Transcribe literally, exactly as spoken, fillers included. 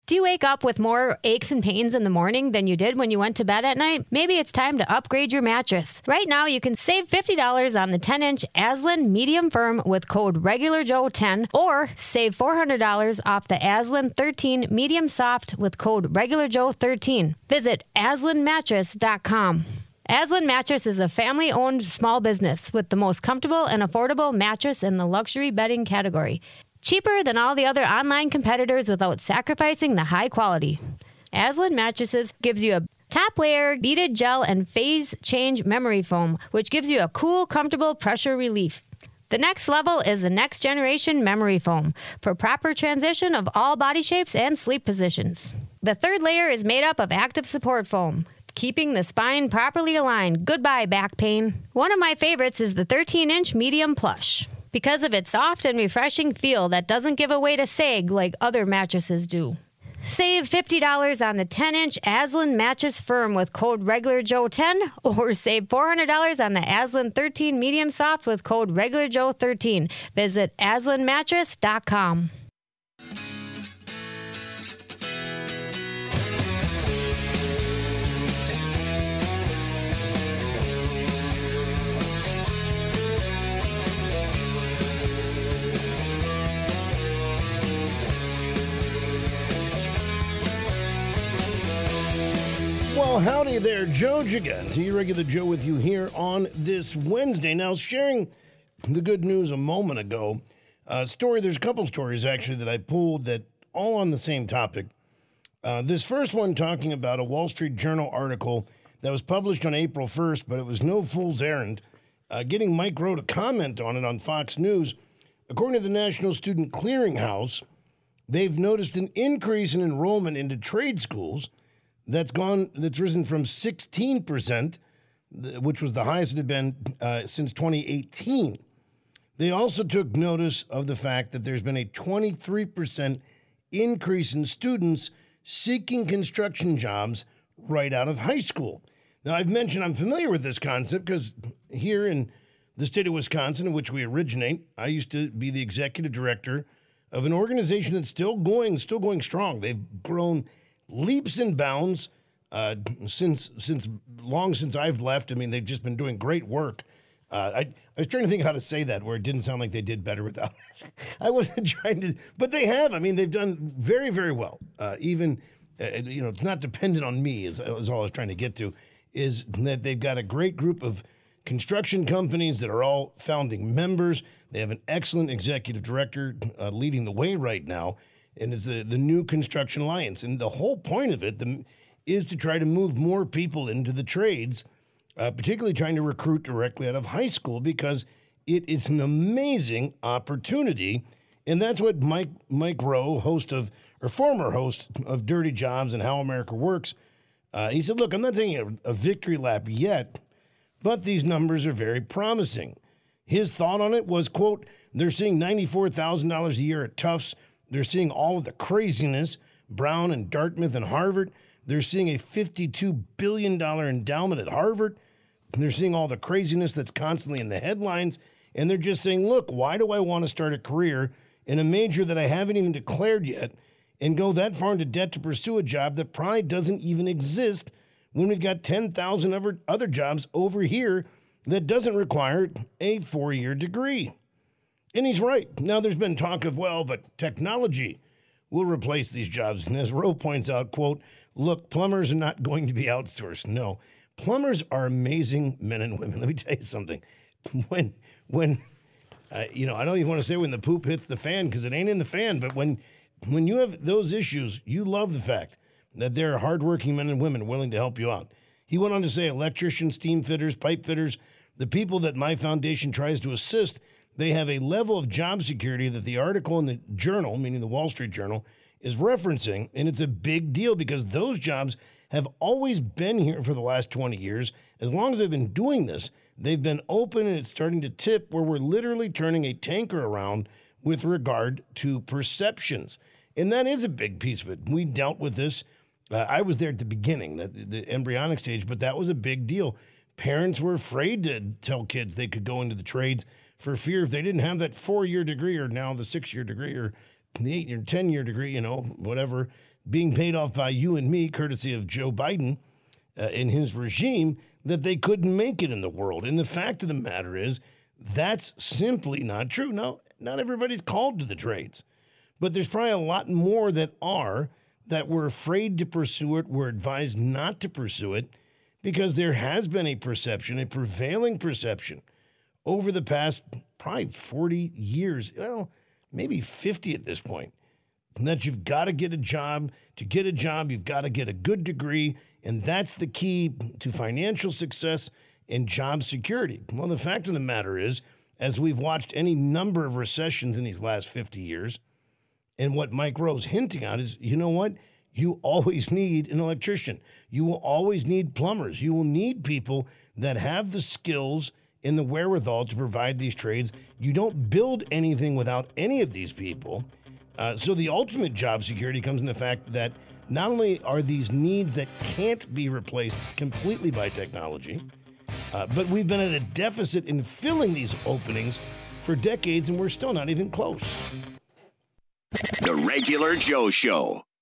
Do you wake up with more aches and pains in the morning than you did when you went to bed at night? Maybe it's time to upgrade your mattress. Right now, you can save fifty dollars on the ten-inch Aslan Medium Firm with code REGULARJOE ten, or save four hundred dollars off the Aslan thirteen Medium Soft with code REGULARJOE thirteen. Visit aslan mattress dot com. Aslan Mattress is a family-owned small business with the most comfortable and affordable mattress in the luxury bedding category. Cheaper than all the other online competitors without sacrificing the high quality. Aslan Mattresses gives you a top layer, beaded gel, and phase change memory foam, which gives you a cool, comfortable pressure relief. The next level is the next generation memory foam for proper transition of all body shapes and sleep positions. The third layer is made up of active support foam, keeping the spine properly aligned. Goodbye, back pain. One of my favorites is the thirteen-inch medium plush, because of its soft and refreshing feel that doesn't give away to sag like other mattresses do. Save fifty dollars on the ten-inch Aslan Mattress Firm with code REGULARJOE ten, or save four hundred dollars on the Aslan thirteen Medium Soft with code REGULARJOE thirteen. Visit aslan mattress dot com. Well, howdy there, Joe Gigante, regular Joe with you here on this Wednesday. Now, sharing the good news a moment ago, uh, story, there's a couple stories actually that I pulled that all on the same topic. Uh, this first one talking about a Wall Street Journal article that was published on April first, but it was no fool's errand. Uh, getting Mike Rowe to comment on it on Fox News. According to the National Student Clearinghouse, they've noticed an increase in enrollment into trade schools That's gone. That's risen from sixteen percent, which was the highest it had been uh, since twenty eighteen. They also took notice of the fact that there's been a twenty-three percent increase in students seeking construction jobs right out of high school. Now, I've mentioned I'm familiar with this concept because here in the state of Wisconsin, in which we originate, I used to be the executive director of an organization that's still going, still going strong. They've grown leaps and bounds uh, since since long since I've left. I mean, they've just been doing great work. Uh, I, I was trying to think how to say that where it didn't sound like they did better without it. I wasn't trying to, but they have. I mean, they've done very, very well. Uh, even, uh, you know, it's not dependent on me is, is all I was trying to get to, is that they've got a great group of construction companies that are all founding members. They have an excellent executive director uh, leading the way right now. And it's the, the New Construction Alliance. And the whole point of it the, is to try to move more people into the trades, uh, particularly trying to recruit directly out of high school, because it is an amazing opportunity. And that's what Mike Mike Rowe, host of, or former host of Dirty Jobs and How America Works, uh, he said, look, I'm not taking a, a victory lap yet, but these numbers are very promising. His thought on it was, quote, they're seeing ninety-four thousand dollars a year at Tufts. They're seeing all of the craziness, Brown and Dartmouth and Harvard. They're seeing a fifty-two billion dollars endowment at Harvard. They're seeing all the craziness that's constantly in the headlines. And they're just saying, look, why do I want to start a career in a major that I haven't even declared yet and go that far into debt to pursue a job that probably doesn't even exist when we've got ten thousand other, other jobs over here that doesn't require a four-year degree. And he's right. Now, there's been talk of, well, but technology will replace these jobs. And as Rowe points out, quote, look, plumbers are not going to be outsourced. No, plumbers are amazing men and women. Let me tell you something. When, when uh, you know, I don't even want to say when the poop hits the fan because it ain't in the fan, but when, when you have those issues, you love the fact that there are hardworking men and women willing to help you out. He went on to say electricians, steam fitters, pipe fitters, the people that my foundation tries to assist, they have a level of job security that the article in the Journal, meaning the Wall Street Journal, is referencing, and it's a big deal because those jobs have always been here for the last twenty years. As long as they've been doing this, they've been open, and it's starting to tip where we're literally turning a tanker around with regard to perceptions. And that is a big piece of it. We dealt with this. Uh, I was there at the beginning, the, the embryonic stage, but that was a big deal. Parents were afraid to tell kids they could go into the trades for fear if they didn't have that four-year degree or now the six-year degree or the eight or ten-year degree, you know, whatever, being paid off by you and me, courtesy of Joe Biden uh, and his regime, that they couldn't make it in the world. And the fact of the matter is, that's simply not true. Now, not everybody's called to the trades, but there's probably a lot more that are, that were afraid to pursue it, were advised not to pursue it, because there has been a perception, a prevailing perception over the past probably forty years, well, maybe fifty at this point, that you've got to get a job. To get a job, you've got to get a good degree, and that's the key to financial success and job security. Well, the fact of the matter is, as we've watched any number of recessions in these last fifty years, and what Mike Rowe's hinting at is, you know what? You always need an electrician. You will always need plumbers. You will need people that have the skills and the wherewithal to provide these trades. You don't build anything without any of these people. Uh, so the ultimate job security comes in the fact that not only are these needs that can't be replaced completely by technology, uh, but we've been at a deficit in filling these openings for decades, and we're still not even close. The Regular Joe Show.